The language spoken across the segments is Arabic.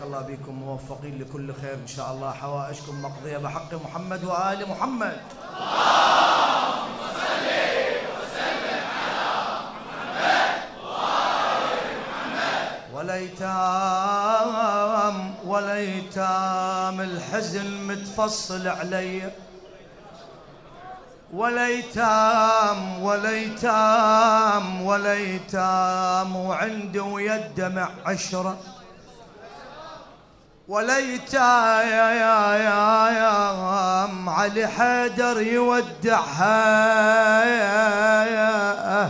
الله بكم موفقين لكل خير إن شاء الله. حوائجكم مقضية بحق محمد وآل محمد. اللهم صل وسلم على محمد وآل محمد. وليتام الحزن متفصل علي، وليتام وعندي ويا الدمع عشرة، وليتام علي حيدر يودعها،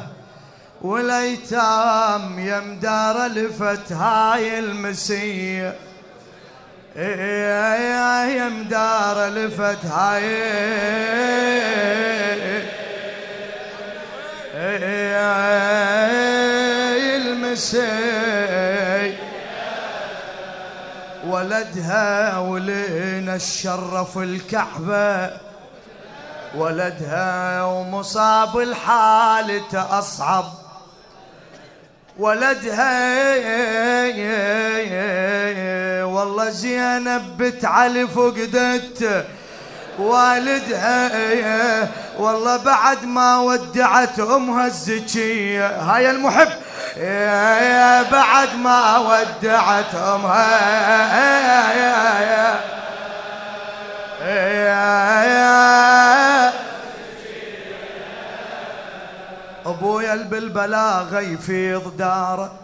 وليتام يا مدار لفت هاي المسية، يا مدار لفت هاي المسي، ولدها ولينا الشرف الكعبة، ولدها ومصاب الحالة أصعب، ولدها والله زينب بنت علي فقدت والدها، والله بعد ما ودعت أمها الزكية، هاي المحب بعد ما ودعت أمها أبويا بالبلاغة يفيض داره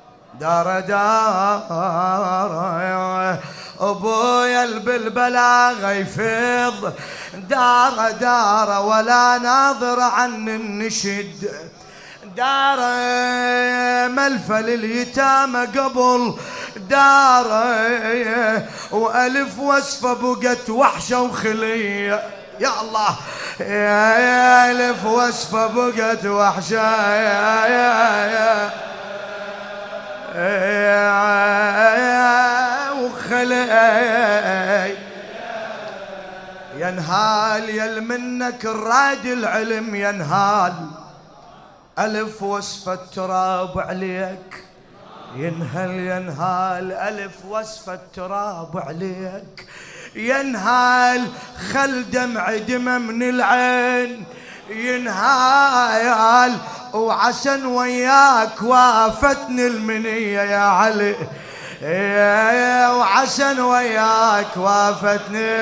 أبويا بالبلاغة يفيض داره ولا ناظر عن النشد، داره ملفل اليتامى قبل داره، وألف وصفة بقت وحشة وخلية، يا الله يا ألف وصفة بقت وحشة وخلي ينهال يل منك الراد العلم، ينهال ألف وصفة تراب عليك، ينهال ألف وصفة تراب عليك، ينهال خل دمع دمى من العين، ينهال وعسن وياك وافتني المنية يا علي، وعسن وياك وافتني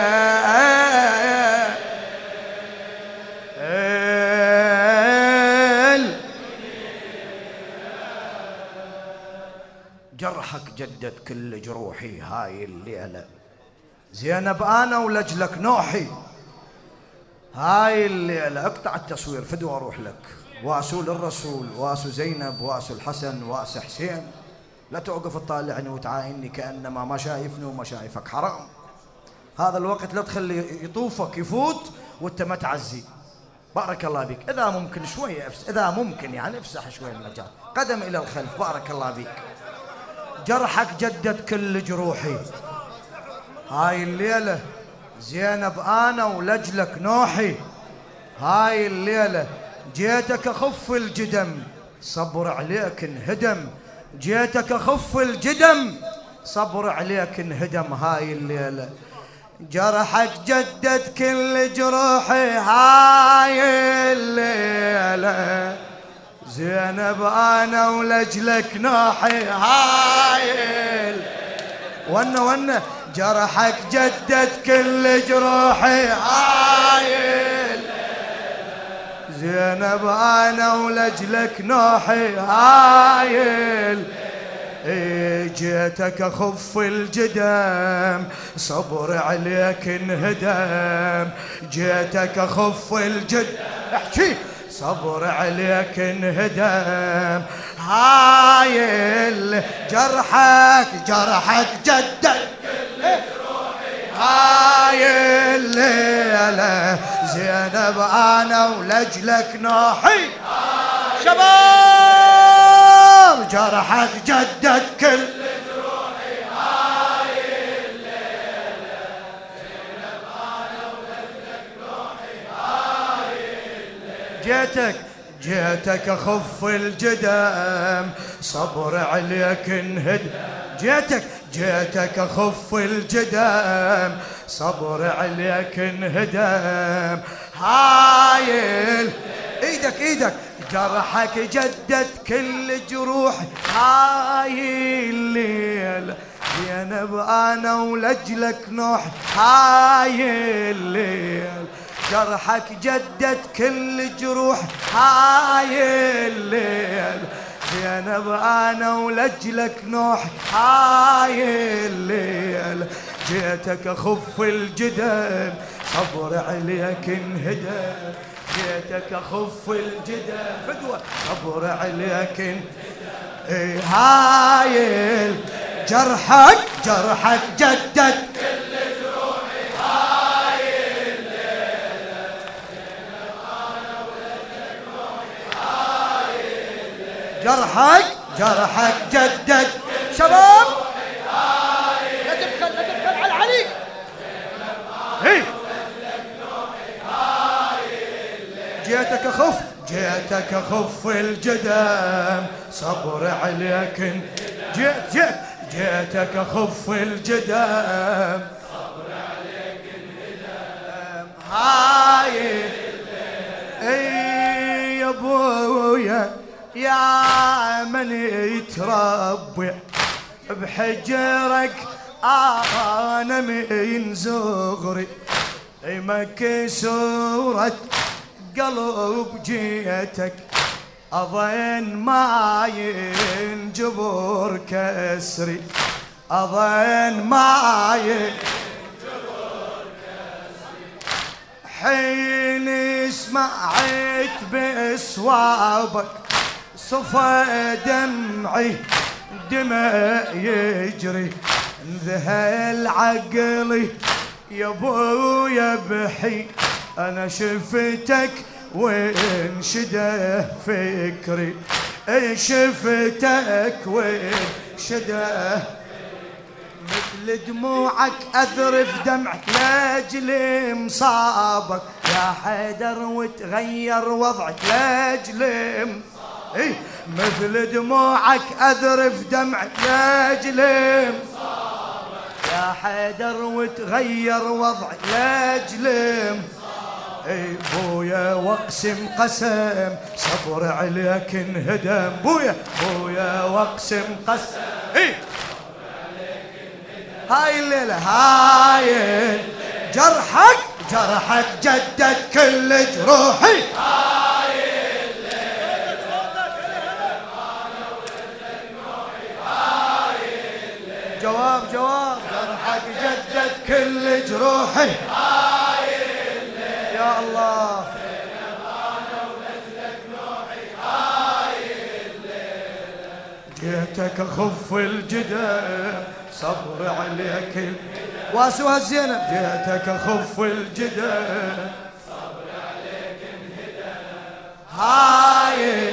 جرحك جدد كل جروحي هاي الليلة، زينب أنا ولجلك نوحي هاي الليلة. اقطع التصوير فدوى أروح لك، واسو للرسول، واسو زينب، واسو الحسن، واسو حسين، لا توقف تطالعني وتعايني كأنما ما شايفني وما شايفك، حرام. هذا الوقت لا تخلي يطوفك يفوت وانت ما تعزي. بارك الله بك. إذا ممكن شوية إذا ممكن يعني افسح شوية المجال، قدم إلى الخلف. بارك الله بك. جرحك جدد كل جروحي هاي الليلة، زينب أنا ولجلك نوحي هاي الليلة، جيتك أخف الجدم صبر عليك انهدم، جيتك أخف الجدم صبر عليك انهدم هاي الليلة، جرحك جدد كل جروحي هاي الليلة، زينب أنا ولجلك نوحي هاي ونه جرحك جدد كل جروحي هاي، زينب أنا ولجلك نوحي هاي، جيتك أخف الجدم صبر عليك انهدم، جيتك أخف الجدم احكي صبر عليك انهدم هاي، جرحك جدد هاي الليلة، زينب أنا ولجلك نوحي شباب، جرحك جدد كل جروحي هاي الليلة، زينب أنا ولجلك نوحي هاي الليلة، جيتك اخف الجدم صبر عليك انهدم. جيتك اخف الجدم صبر عليك انهدم. هايل ايدك جرحك جدد كل جروحي. هاي الليل زينب انا ولجلك نوحي. هاي الليل جرحك جدد كل جروحي. هاي الليل زينب انا ولجلك نوحي. هاي الليل جيتك اخف الجدم صبر عليك انهدم. جيتك اخف الجدم فدوة صبر عليك انهدم. هاي جرحك جدد كل جروحي. هاي الليلة أنا ولجلك نوحي. هاي الليلة جرحك جدد. شباب لا تبخل على علي. جيتك اخف الجدم صبر عليك. جيتك اخف الجدم صبر عليك انهدم. هاي اي يا ابويا يا من يتربع بحجرك انا من صغري. مكسورة قلب جيتك أظن ما ينجبر كسري. أظن ما ينجبر كسري. حين سمعت بأصوابك صفى دمعي دمع يجري. انذهل عقلي يا ابويا بحي انا شفتك وانشده فكري. شفتك وانشده مثل دموعك اذرف دمعك لاجل مصابك يا حيدر وتغير وضعك لاجل مثل دموعك اذرف دمعك لاجل يا حيدر وتغير وضعك لاجل بويا واقسم قسم صبر عليك انهدم. بويا واقسم قسم صبر عليك انهدم. هاي الليلة هاي جرحك جدد كل جروحي. جواب جرحك جدد كل جروحي. يا الله جيتك اخف الجدم صبر عليك واسوها الزينب. جيتك اخف الجدم صبر عليك انهدم. هاي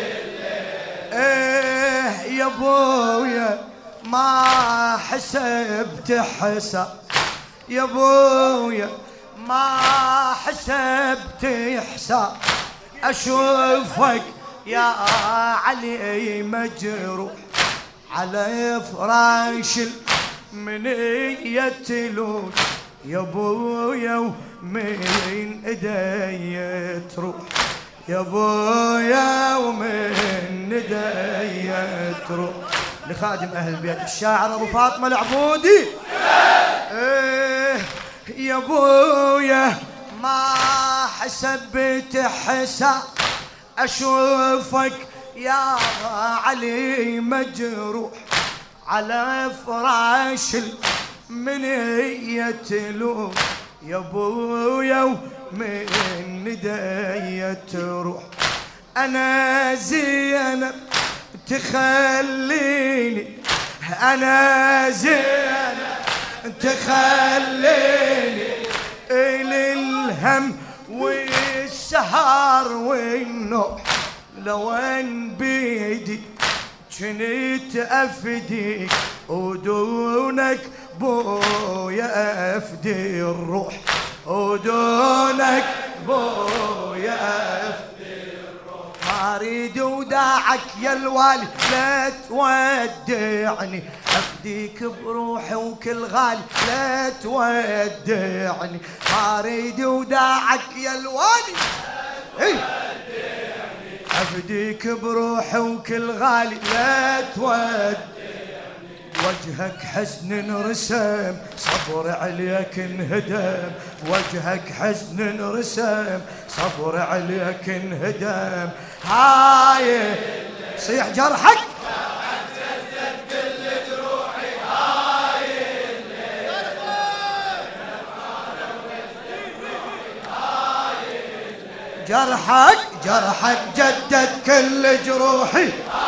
ايه يا ابويا ما حسبت حساب. يا ابويا ما حسبت حساب اشوفك يا علي مجروح على فراش المنية تلوح. يا ابويا ومن ايدي تروح. يا ابويا ومن ايدي تروح. لخادم اهل البيت الشاعر ابو فاطمه العبودي. يا ابويا ما حسبت حساب اشوفك يا علي مجروح على فراش المنية تلوح. يا ابويا ومن ايدي تروح. انا زينب تخليني انا زينب تخليني للهم والسهر والنوح. لو ان بيدي جنيت افديك ودونك بويا افدي الروح. ودونك بويا افدي الروح. ما اريد وداعك يا الوالي لا تودعني، افديك بروحي وكل غالي لا تودعني، ما اريد وداعك يا الوالي افديك بروحي وكل غالي لا تودعني، وجهك حزن رسم صبر عليك انهدم، وجهك حزن رسم صبر عليك انهدم، هاي صيح جرحك جدد كل جروحي، هاي جرحك جدد كل جروحي،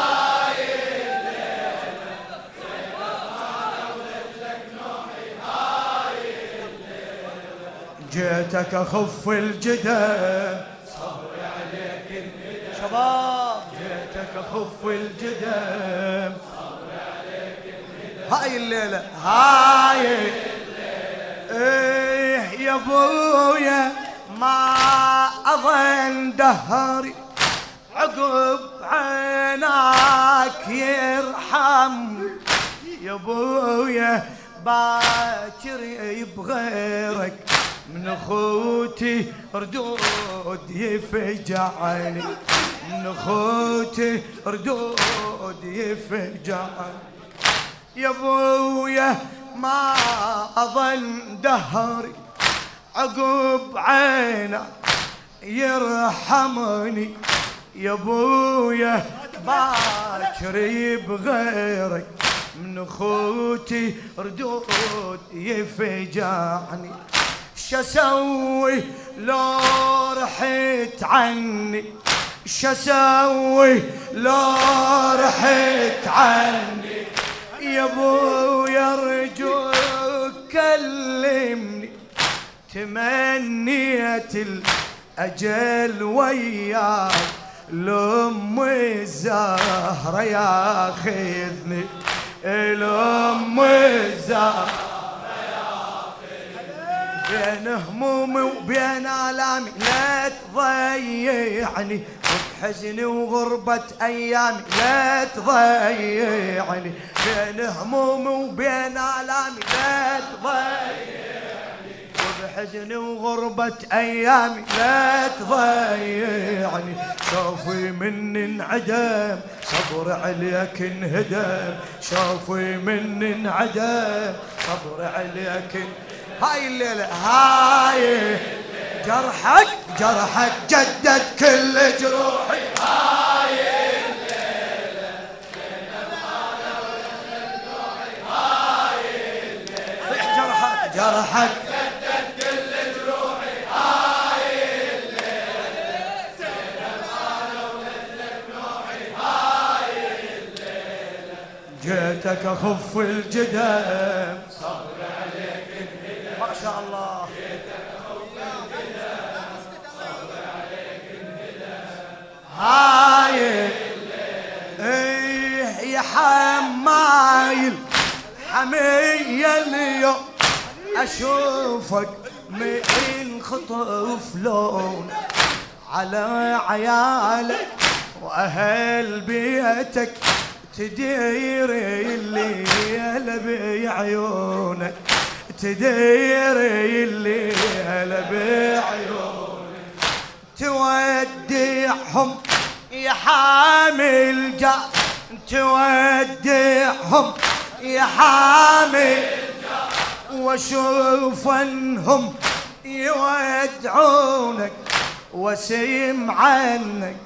جيتك اخف الجدل صبري عليك الندم، شباب جيتك اخف الجدل صبري عليك الندم، هاي الليله هاي ايه يا ابويا ما اظن دهري عقب عيناك يرحم، يا ابويا باكر بغيرك من اخوتي ردود يفجعني، من اخوتي ردود يفجعني، يا ابويا ما اظن دهري عقب عينك يرحمني، يا ابويا باكر بغيرك من اخوتي ردود يفجعني، شسوي لو رحت عني، شسوي لو رحت عني، يا ابويا ارجوك كلمني، تمنيت الاجل وياك لام الزهره ياخذني، الام الزهره بين همومي وبين آلامي لا تضيعني، وبحزني وغربة أيامي لا تضيعني، بين همومي وبين آلامي لا تضيعني، وبحزني وغربة أيامي لا تضيعني، شوفي مني انعدم صبر عليك انهدم، شوفي مني انعدم صبر عليك هاي الليلة هاي جرحك جدد كل جروحي، هاي الليلة هاي الليلة جرحك جدد كل جروحي، هاي الليلة هاي الليلة جيتك اخف الجدل صبر عليك انهدم، ما شاء الله جيتك اخف الجدل صبر عليك انهدم، هاي ايه يا حمايل حمية اليوم اشوفك من خطف لون على عيالك واهل بيتك تدير الليل بعيونك، تدير الليل بعيونك، تودعهم يا حامل جا، تودعهم يا حامل جا، واشوف انهم يودعونك واسم عنك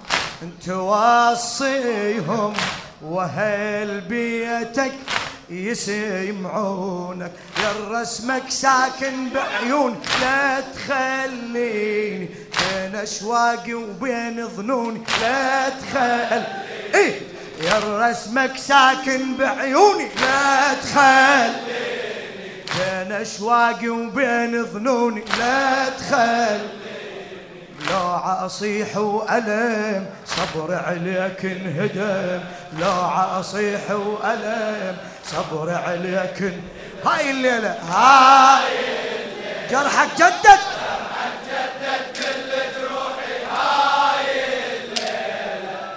توصيهم، واهل بيتك يسمعونك، يا رسمك ساكن بعيون لا تخليني بين اشواقي وبين ظنوني لا تخلي، إيه يا رسمك ساكن بعيوني لا تخليني بين اشواقي وبين ظنوني لا تخلي، لو عصيح وألم صبر عليك انهدم، لو عصيح وألم صبر عليك هاي الليلة هاي جرحك جدد جرحك جدد كل جروحي، هاي الليلة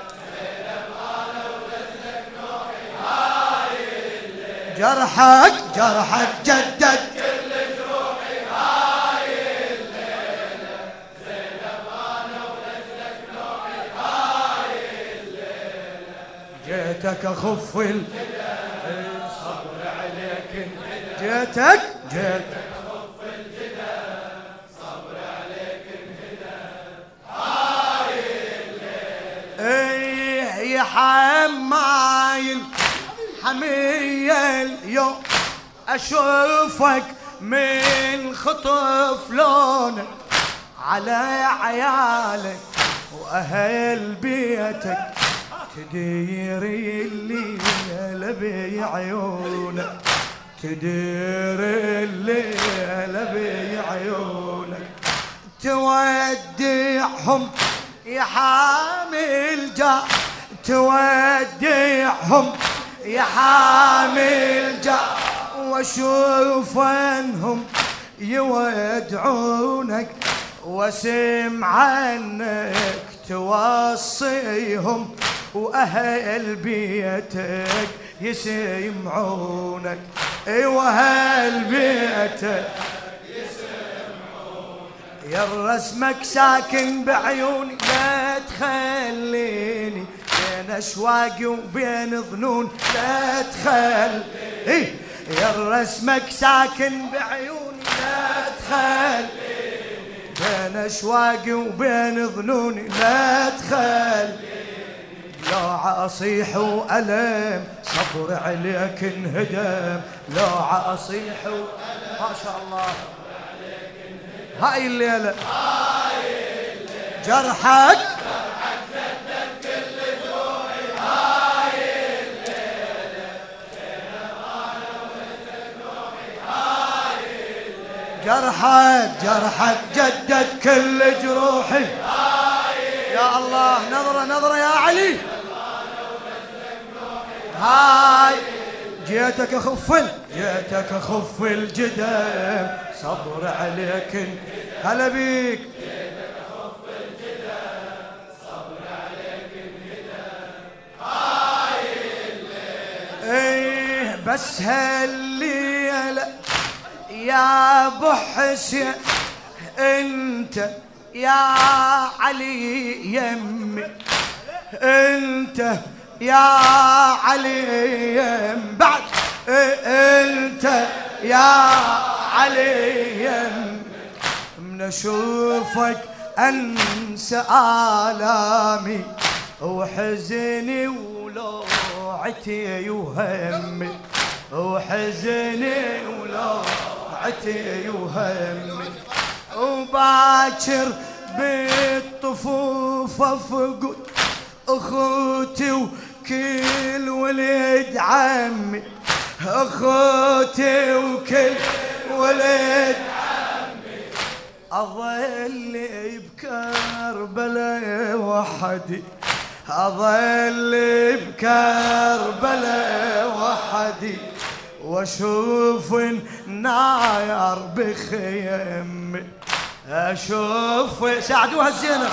جرحك جرحك جدد كل جروحي هاي الليلة، زينب أنا ولجلك نوحي هاي الليلة، جيتك أخف صبر عليك جيتك أخف الجدى، صبر عليك انهدى هاي الليلة. ايه يا حمايل حمية اليوم اشوفك من خطف لونك على عيالك واهل بيتك، تدير الليل بعيونك، تدير الليل بعيونك، تودعهم يا حامل جا، تودعهم يا حامل جا، واشوف انهم يودعونك، واسمع عنك توصيهم، واهل بيتك يسمعونك، ايوه اهل بيتك يا رسمك ساكن بعيوني، لا تخليني بين اشواقي وبين ظنون، لا تخلي يا رسمك ساكن بعيوني، لا تخلي بين اشواقي وبين ظنوني، لا تخلي لو اصيح والم صبر عليك انهدم، لو اصيح ما شاء الله هاي الليلة جرحك جدد كل جروحي هاي الليلة، زينب أنا ولجلك نوحي هاي الليلة، جرحك جدد كل جروحي يا الله. نظرة نظرة يا علي هاي جيتك اخف الجدم، صبر عليك هلا بيك، جيتك أخف الجدى، صبر عليك انهدى هاي الليلة. ايه بس هالليلة يا ابو حسين انت يا علي يمي، انت يا علي يم بعد انت يا علي يم، من اشوفك انسى آلامي وحزني ولوعتي وهمي، وحزني ولوعتي وهمي، وباكر بالطفوف افقد اخوتي وكل ولد عمي، اخوتي وكل ولد عمي، اظل بكربلاء وحدي، اظل بكربلاء وحدي، واشوف النار بخيمي، اشوف ساعدوها الزينة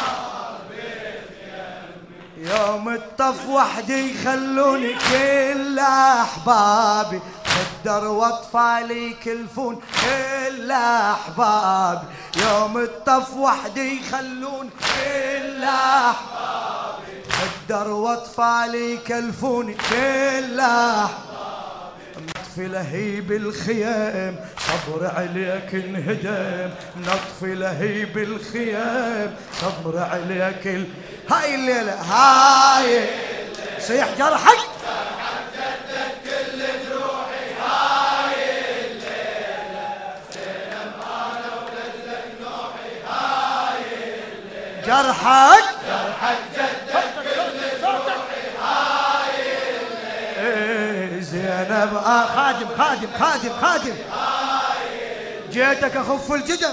يوم الطف وحدي يخلوني كل احبابي، خدر واطفالي يكلفون كل احبابي، يوم الطف وحدي يخلوني كل احبابي، خدر واطفالي يكلفوني كل احبابي، نطفي لهيب الخيام صبر عليك انهدم، نطفي لهيب الخيام صبر عليك هاي الليلة هاي صيح جرحك جدد كل جروحي هاي الليلة، زينب أنا ولجلك نوحي هاي الليلة، جرحك جدد كل جروحي هاي الليلة، زينب خادم جيتك اخف الجدم،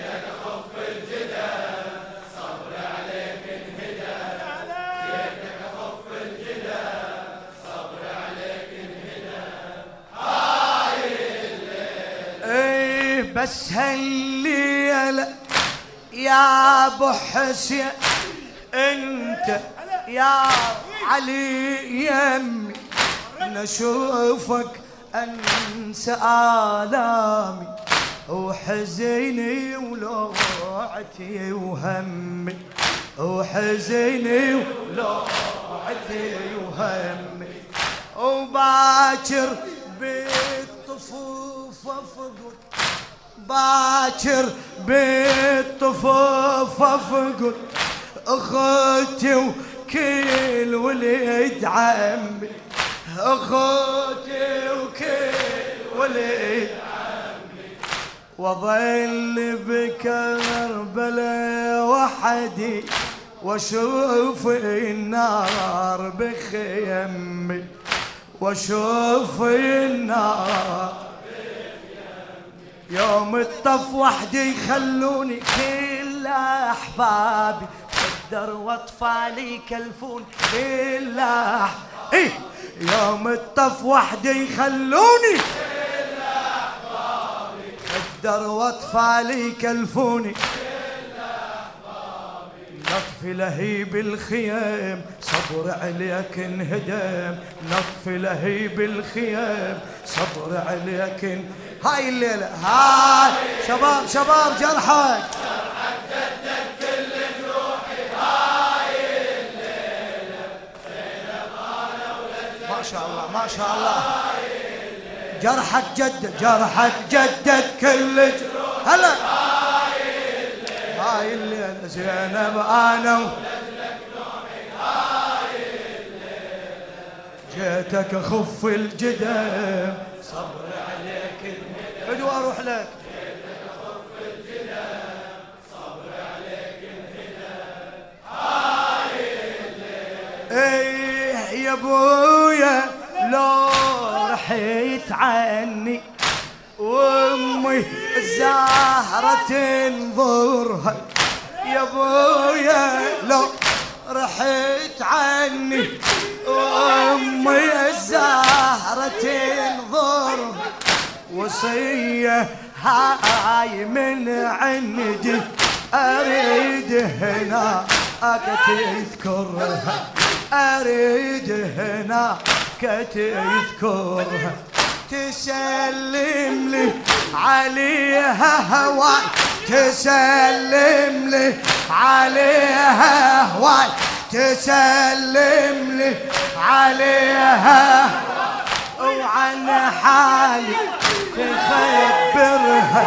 صبر عليك انهدى، جيتك أخف الجدى، صبر عليك انهدى هاي الليلة. بس هالليلة يا ابو حسين انت يا علي يمي، نشوفك أنسى آلامي وحزيني ولوعتي وهمي، وحزيني ولوعتي وهمي، وباكر بالطفوف أفقد، باكر بالطفوف أفقد أخوتي وكل ولد عمي، أخوتي وكل ولد عمي، وظل بكربلاء وحدي واشوف النار بخيمي، واشوف النار بخيمي، يوم الطف وحدي يخلوني كل احبابي، قدر واطفالي يكلفون كل احبابي، يوم الطف وحدي يخلوني كل احبابي، قدر واطفالي يكلفوني نطف لهيب الخيام صبر عليك انهدم، نطف لهيب الخيام صبر عليك هاي الليلة، هاي شباب شباب جرحك جدد كل جروحي، هاي الليلة زينب أنا ولجلك، ما شاء الله ما شاء الله، جرحك جدد جرحك جدد كل جروحي، هلا هاي الليلة زينب أنا ولجلك نوحي، هاي الليلة جيتك أخف الجدم صبر عليك فدوى أروح لك، جيتك أخف الجدم صبر عليك الهدى، هاي الليلة ايه يا ابويا لو رحيت عني وامي الزهرة تنظرها، يا ابويا لو رحيت عني وامي الزهرة تنظرها، وصية هاي من عندي اريد هنا تذكرها، اريد هنا تذكرها، تسلم لي عليها هواي، تسلم لي عليها هواي، تسلم لي عليها وعن حالي تخبرها،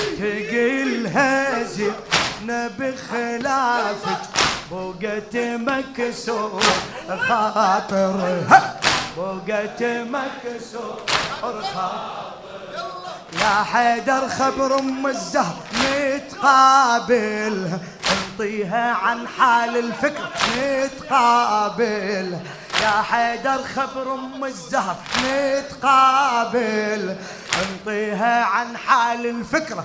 تقلها زينة بخلافك بوقت مكسور خاطرها، بوقت مكسور خاطرها، يا حيدر خبر ام الزهر نتقابل، انطيها عن حال الفكر نتقابل، يا حيدر خبر ام الزهر نتقابل، انطيها عن حال الفكرة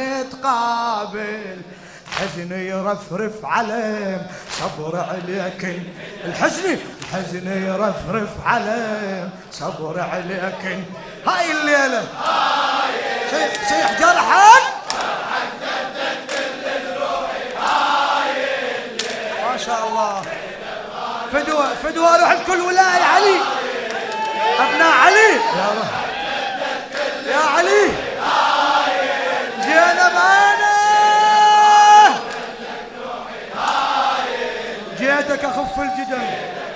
نتقابل، حزن يرفرف عليهم صبر عليك الحزن، الحزن يرفرف عليهم صبر عليك، هاي الليلة صيح جرحك جرحك جدد كل جروحي، هاي الليلة ما شاء الله، فدوى فدوى روح الكل ولاي علي ابناء علي يا علي زينب انا جيتك اخف الجدل،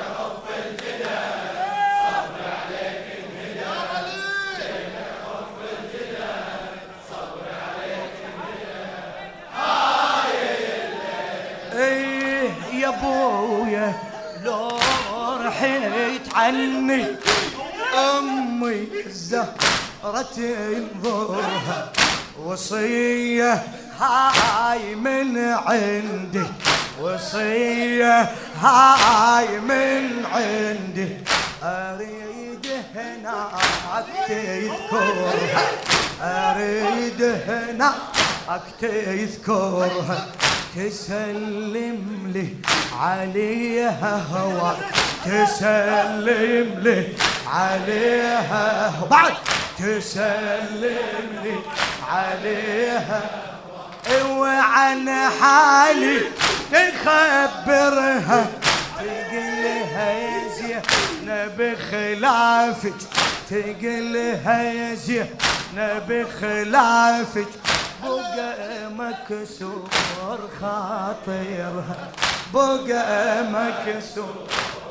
صبر عليك الهدى، جيتك أخف الجدى صبر عليك الهدى، هاي الليلة ايه يا ابويا لو رحيت عني امي الزهرة تنظرها، وصية هاي من عندي، وصية هاي من عندي اريد هناك تذكرها، اريد هناك تذكرها، تسلم لي عليها هوا، تسلم لي عليها بعد تسلم لي عليها وعن حالي تخبرها، تقلها يا زين نبي خلافك تقلها يا زين، نبي خلافك بقى مكسور خاطرها، بقى مكسور.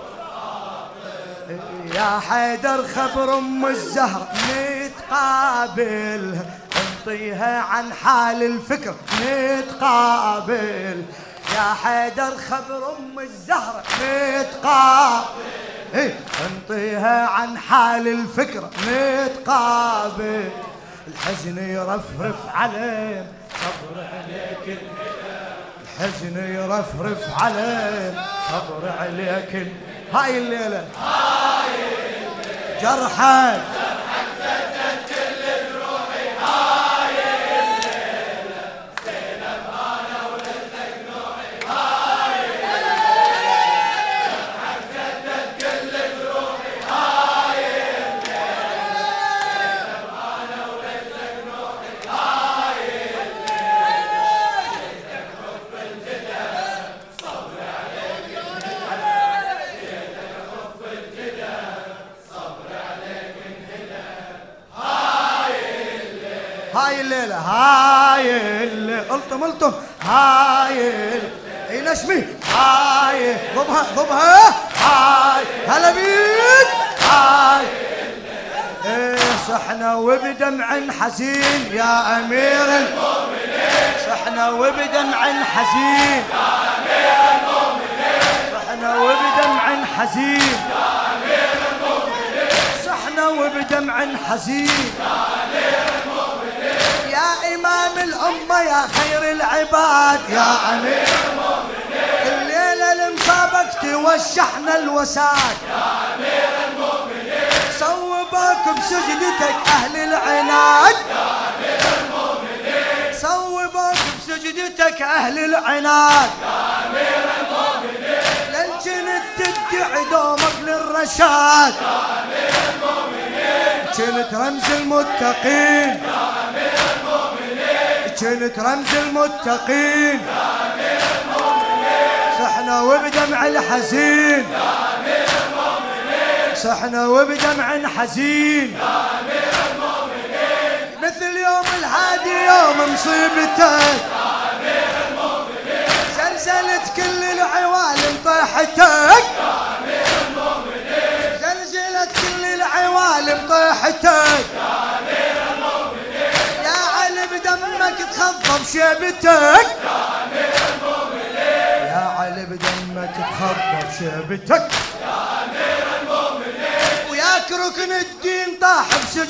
يا حيدر خبر ام الزهر نتقابل، انطيها عن حال الفكر نتقابل. يا حيدر خبر ام الزهر نتقابل، انطيها عن حال الفكر نتقابل. الحزن يرفرف عليه صبر عليك، الحزن يرفرف عليه صبر عليك. هاي الليلة جرحك سدد كل جروحي، هاي الليلة زينب أنا ولدتك نوحي، هاي الليلة جرحك سدد كل جروحي، هاي الليلة زينب أنا ولدتك نوحي، هاي الليلة جيتك خف الجدل صبر عليك انهدى، جيتك خف الجدل صبر عليك انهدى، هاي الليلة هاي الليلة التم هاي اي نشمي هاي ضبها ضبها هاي هلا بيك هاي. ايه صحنا وبدمع حزين يا امير المؤمنين، صحنا وبدمع حزين يا امير المؤمنين، صحنا وبدمع حزين يا امير المؤمنين، صحنا وبدمع حزين يا امير المؤمنين، يا امام الامه يا خير العباد يا امير المؤمنين، الليله المسابق توشحنا الوساد يا امير المؤمنين، صوبك بسجدتك اهل العناد يا امير المؤمنين، صوبك بسجدتك اهل العناد يا امير المؤمنين، لن كنت تدعي دومك للرشاد يا امير المؤمنين، كنت رمز المتقين يا امير المؤمنين، كنت رمز المتقين يا امير المؤمنين، صحنا وبدمع الحزين يا امير المؤمنين، صحنا وبدمع حزين يا امير المؤمنين، مثل يوم الهادي يوم مصيبتك يا امير المؤمنين، زلزلت كل العوالم طيحتك يا امير المؤمنين، زلزلت كل العوالم طيحتك يا امير المؤمنين، يا علي بدمك تخضب شيبتك يا امير المؤمنين، يا علي بدمك تخضب شيبتك يا امير المؤمنين، وياك ركن الدين طاح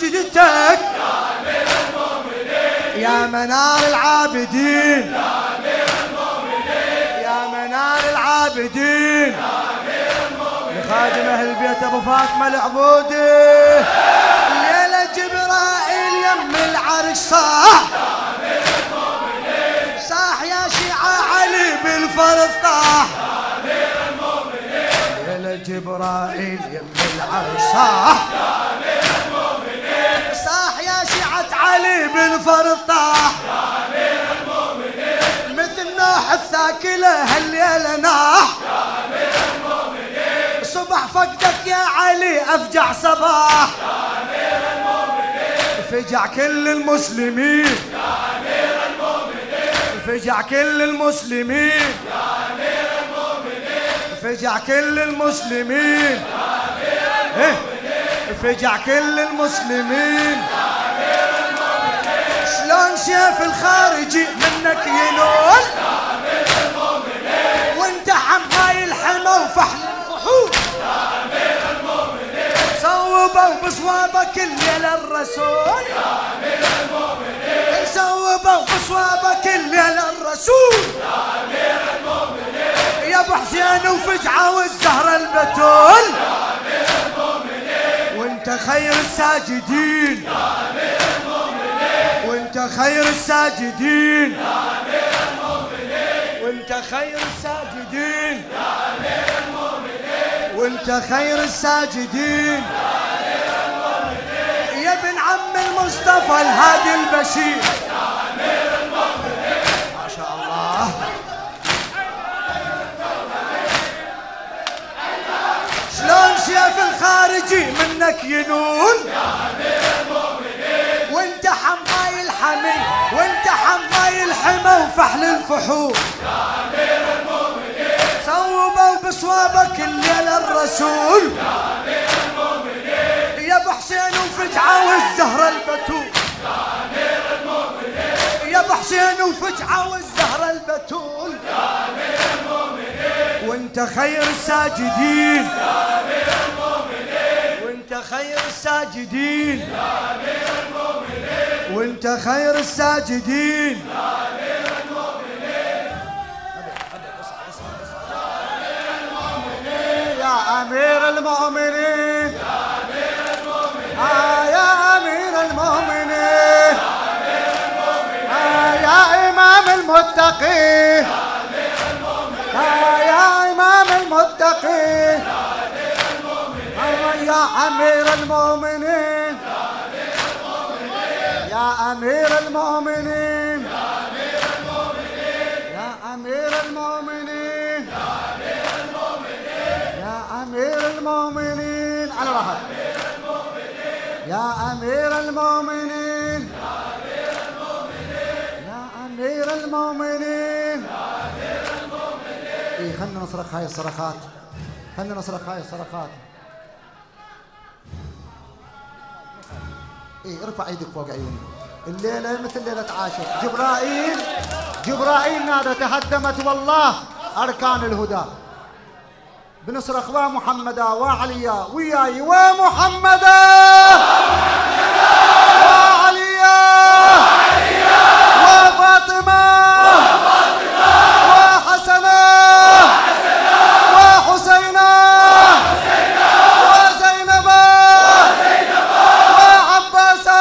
بسجدتك يا امير المؤمنين، يا منار العابدين يا امير المؤمنين، يا منار العابدين يا امير المؤمنين، لخادم اهل البيت ابو فاطمه العبودي، الليله جبرائيل يم العرش صاح يا امير المؤمنين، صاح يا شيعه علي بالفرض طاح يا امير المؤمنين، الليله جبرائيل يم العرش صاح يا امير المؤمنين، صاح يا شيعه علي بالفرض طاح يا امير المؤمنين، مثل نوح الثاكله هالليله ناح يا امير المؤمنين، صبح فقدك يا علي افجع صباح يا امير المؤمنين، فجع كل المسلمين يا امير المؤمنين، فجع كل المسلمين يا امير المؤمنين، فجع كل المسلمين يا امير المؤمنين، فجع كل المسلمين يا امير المؤمنين، شلون سيف الخارجي منك ينول يا امير المؤمنين، وانت حماي الحمى وفحل الفحول يا امير المؤمنين، صوبوا بصوابك الليله الرسول يا امير المؤمنين، صوبوا بصوابك الليله الرسول يا امير المؤمنين، يا ابو حسين وفجعه والزهره البتول يا امير المؤمنين، وانت خير الساجدين يا امير المؤمنين، وانت خير الساجدين يا امير المؤمنين، وانت خير الساجدين يا امير المؤمنين، وانت خير الساجدين يا امير المؤمنين، يا ابن عم المصطفى الهادي البشير يا امير المؤمنين، ما شاء الله. شلون منك ينون يا أمير المؤمنين، وانت حماي الحمي وانت حماي الحمى وفحل الفحول. يا أمير المؤمنين، صوبوا بصوابك الليل الرسول. يا أمير المؤمنين، يا ابو حسين وفجعة والزهرة البتول. يا أمير المؤمنين، يا ابو حسين وفجعة والزهرة البتول. يا أمير المؤمنين، وانت خير الساجدين. يا أمير المؤمنين، وانت خير الساجدين. يا أمير المؤمنين، وانت خير الساجدين. يا أمير المؤمنين، يا أمير المؤمنين. يا أمير المؤمنين. يا إمام المتقين. يا إمام المتقين. يا أمير المؤمنين. يا أمير المؤمنين. يا أمير المؤمنين. يا أمير المؤمنين على راحتك. يا أمير المؤمنين. يا أمير المؤمنين. إيه خلنا نصرخ هاي الصرخات. خلنا نصرخ هاي الصرخات. إيه ارفع ايدك فوق عيوني. الليلة مثل ليلة عاشر. جبرائيل نادى تهدمت والله أركان الهدى. بنصرخ ومحمدا وعليا وياي ومحمدا وعليا وفاطمة وحسنا وحسينا وزينبا وعباسا.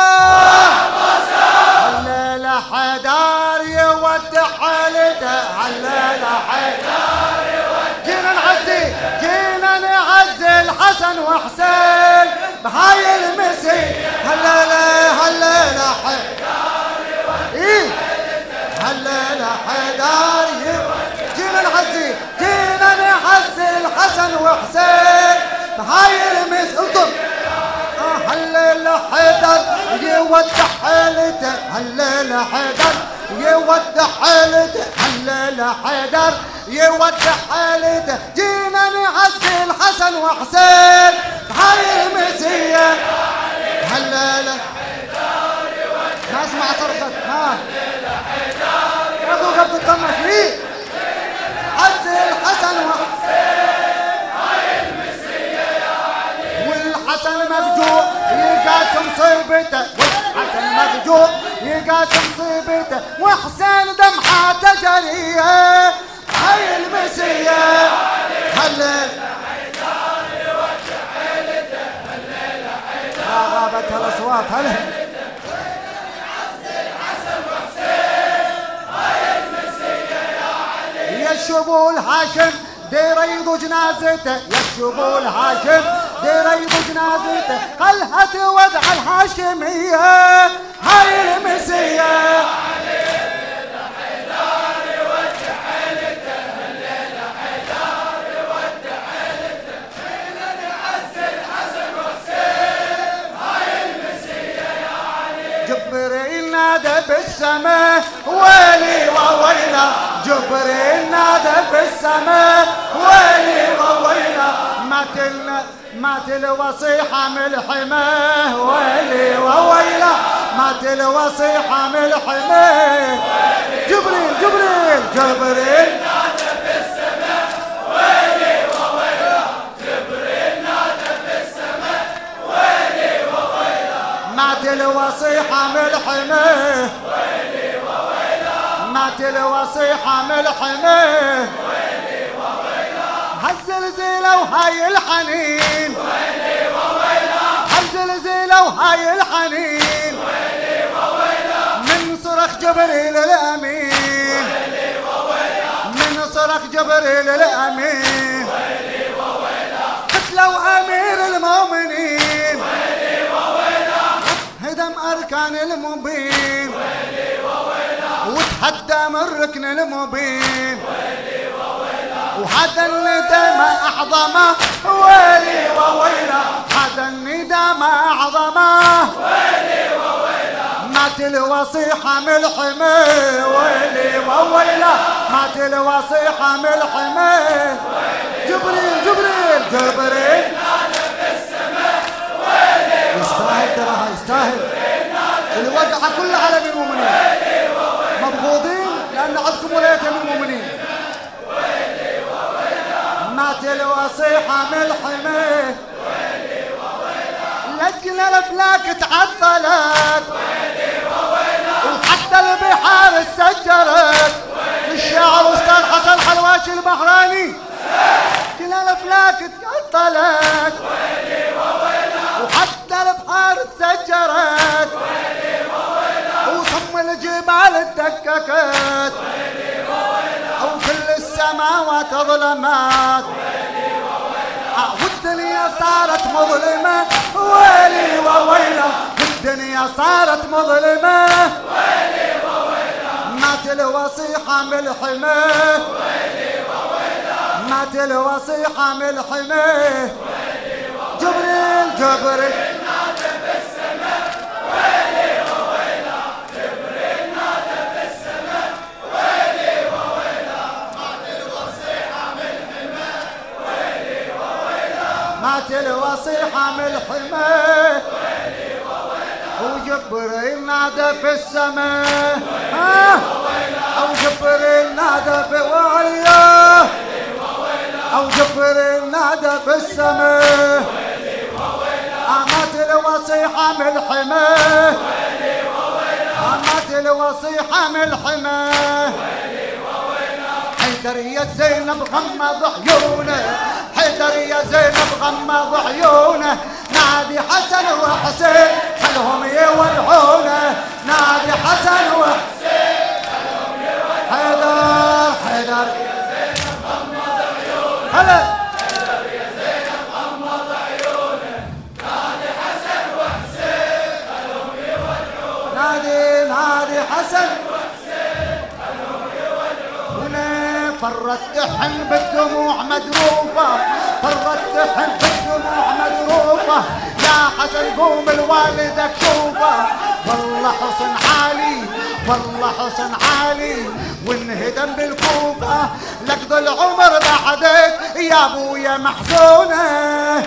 هليلة حيدر يودع حالته. هليلة حيدر جينا نعزي الحسن وحسين بهاي المسي. هليلة حيدر إيه هليلة حيدر جينا نعزي الحسن وحسين بهاي المسي. انطر هليلة حيدر يودع حالته. هليلة حيدر يودع حالته. هليلة حيدر يودع حالته. جينا نعزي الحسن وحسين بهاي المسية. هليلة ما اسمع صرخة. يا توقف تطمش ليه. عزي الحسن وحسين هاي المسية يا علي، والحسن مفجوع يقاسم صيبته. والحسن مفجوع يقاسم صيبته. وحسين دمعته جريه. هاي المسية. هليلة يا غابت الأصوات. يا الشبول هاشم ديريض جنازته. يا الشبول هاشم ديريض جنازته. خلها تودع الهاشمية. هاي المسية. جبريل نادى بالسماء ويلي وويلا. جبريل نادى بالسماء ويلي وويلا. مات الوصيحة من الحماه. ويلي وويلا مات الوصيحة من الحماه. جبريل نادى في السماء ويلي وويلا. جبريل نادى في السماء ويلي وويلا. مات الوصيحة من الحماه. ويلي وويلا. مات الوصيحة من الحماه. ويلي وويلا. هالزلزلة وهاي الحنين. ويلي وويلا. هالزلزلة وهاي الحنين. ويلي وويلا. من صرخ جبريل الأمين. ويلي وويلا. من صرخ جبريل الأمين. ويلي وويلا. قتلوا أمير المؤمنين. ويلي وويلا. هدم أركان المبين. ويلي وويلا. وتهدم الركن المبين. ويلي وويلا. وهذا الندى ما أعظمه. ويلي وويلا. هذا الندى مات الوصي حامل حماه ويلي وويلا مات الوصي حامل حماه جبريل جبريل جبريل يستاهل تراها يستاهل الوقعة كلها على المؤمنين مبغوضين لأن عندكم ولاية من المؤمنين مات الوصي حامل حماه لجل الافلاك تعطلت وحتى البحار سجرت للشاعر استاذ حسن حلواشي البحراني كل الافلاك تعطلت وحتى البحار سجرت وصم الجبال اتدككت وكل السماوات ظلمات والدنيا صارت مظلمة ويلي وويلا والدنيا صارت مظلمة ويلي وويلا مات الوصي حامل حماه ويلي وويلا مات الوصي حامل حماه ويلي وويلا جبريل جبريل نادى في السماء ويلي وويلا جبريل نادى في السماء ويلي وويلا مات الوصي حامل حماه ويلي وويلا مات الوصي حامل حماه ويلي وويلا وجبريل نادى في السماء او جبريل نادى في وعيه او جبريل نادى في السماء مات الوصي حامل حماه مات الوصي حامل حماه حيدر يا زينب غمض عيونه حيدر يا زينب غمض عيونه نادي حسن وحسين خلهم يولعونه نادي حسن وحسين خلهم يولعونه حيدر حيدر يا زينب غمض عيونه هلا حيدر يا زينب غمض عيونه نادي حسن وحسين خلهم يولعونه نادي نادي حسن فرت تحن بالدموع مدروفة فرت تحن بالدموع مدروفة يا حسن قوم الوالدك شوفه والله حسن عالي والله حسن عالي وانهدم بالكوفة لقد العمر بعدك يا ابويا محزونة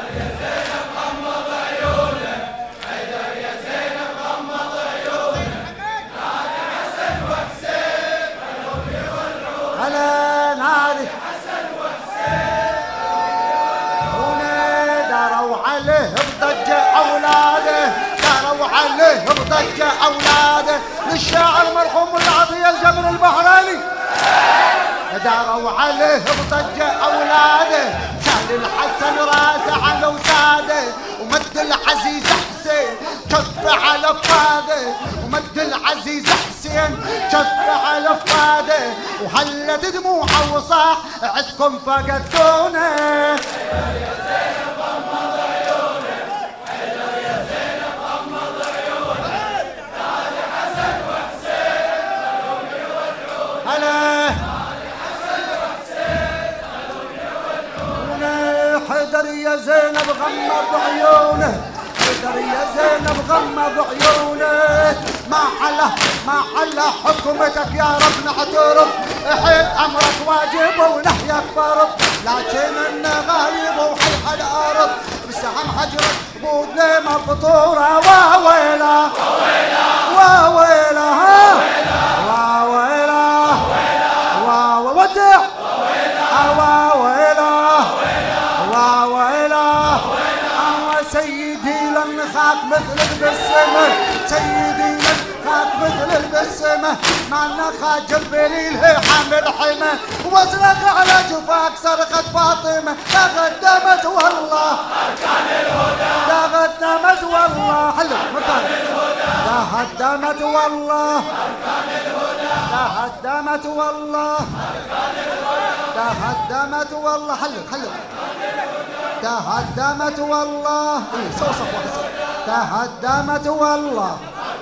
بضجة أولاده للشاعر مرحوم العطية الجبر البحراني داروا عليه بضجة أولاده شال الحسن راسه على وساده ومد العزيز حسين كف على فاده ومد العزيز حسين كف على فاده وهلت دموعه وصاح عدكم فقدتونا حيدر يا زينب غمض عيونه حيدر يا زينب غمض عيونه ما حل حكمتك يا رب نعترف حيد امرك واجب ونحيك فرض لكن النغايب وحيح الارض بسهم حجرك بود لي مفطوره واويلا واويلا واويلا واودع واويلا واويلا سيدي لن خاك مثل البسمة سيدي لن خاك مثل البسمة مع النخا جبريل حامل حمى وازرق على جفاك صرخت فاطمة تقدمت والله أركان الهدى تقدمت والله حلو مكان تقدمت والله أركان الهدى تقدمت والله أركان الهدى تقدمت والله حلو تهدمت والله صوصف وحسن تهدمت والله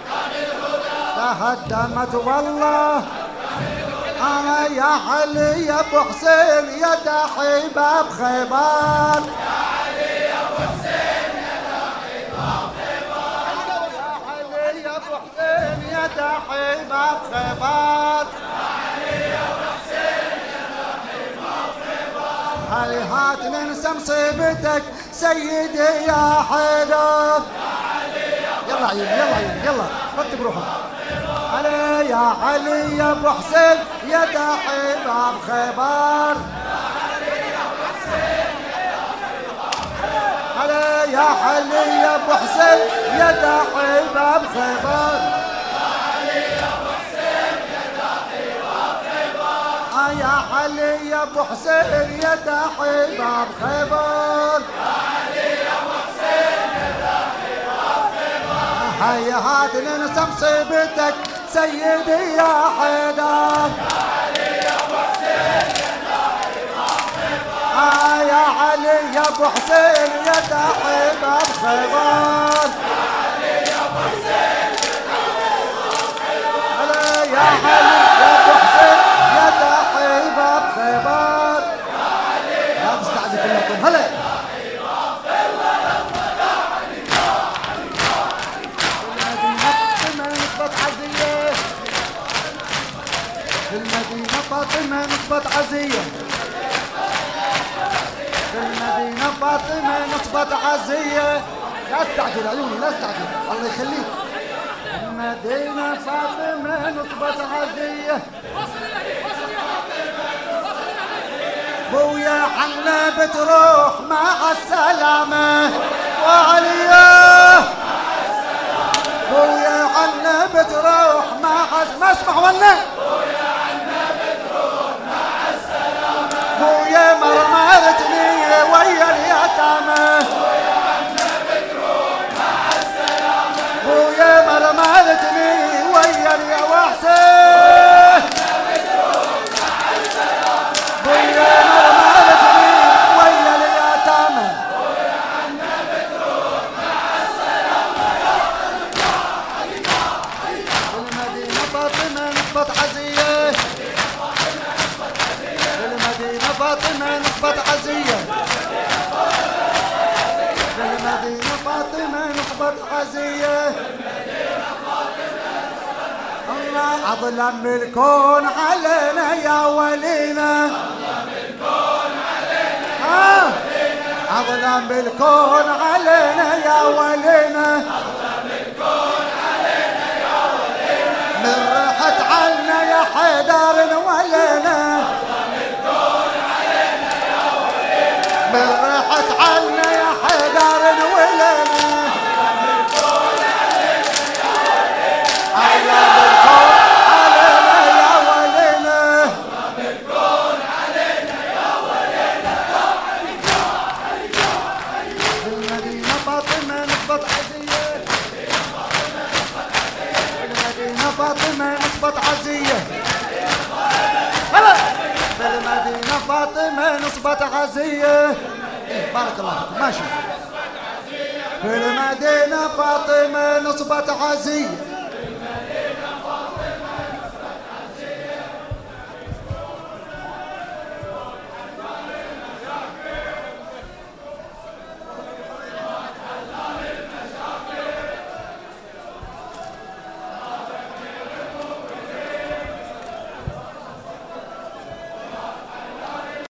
تهدمت والله أنا يا علي يا أبو حسين يا داحي باب خيبر يا علي يا أبو حسين يا داحي باب خيبر يا علي يا أبو حسين باب خيبر هات ننسى مصيبتك سيدي يا حيدر. يلا عيوني يلا عيوني يلا رتب روحك. علي يا علي يا ابو حسين يا داعي باب خيبر. علي يا علي يا ابو حسين يا داعي باب خيبر. يا علي يا ابو حسين يا داعي باب خيبر. هيا هات ننسى مصيبتك سيدي يا حيدر. يا علي يا ابو حسين يا داعي باب خيبر. يا علي يا ابو حسين يا داعي باب خيبر. لا تستعجل كلكم هلا. في المدينة فاطمة نصبت عزية. في المدينة فاطمة نصبت عزية. لا تستعجل عيوني لا تستعجل الله يخليك. في المدينة فاطمة نصبت عزية. بويا حنا بتروح مع السلامة وعليا. بويا حنا بتروح مع ما اسمع ولا بويا مرمرتني ويا اليتامى. بويا مرمرتني ويا اليوحسين. بويا مرمرتني ويا اليتامى. المدينة فاطمة نصبت عزية. فاطمة نصبت عزية. في المدينة فاطمة نصبت عزية. الله أظلم الكون علينا يا ولينا. أظلم الكون علينا يا ولينا. من رحت عنا يا حيدر ولينا. من رحت عنا يا حيدر ولينا. علم الكون علينا يا ولينا. في المدينة فاطمة نصبت عزية. في المدينة فاطمة نصبت عزية. في المدينة فاطمة نصبت عزية. بارك الله فيكم ماشي. في المدينة فاطمة نصبت عزية.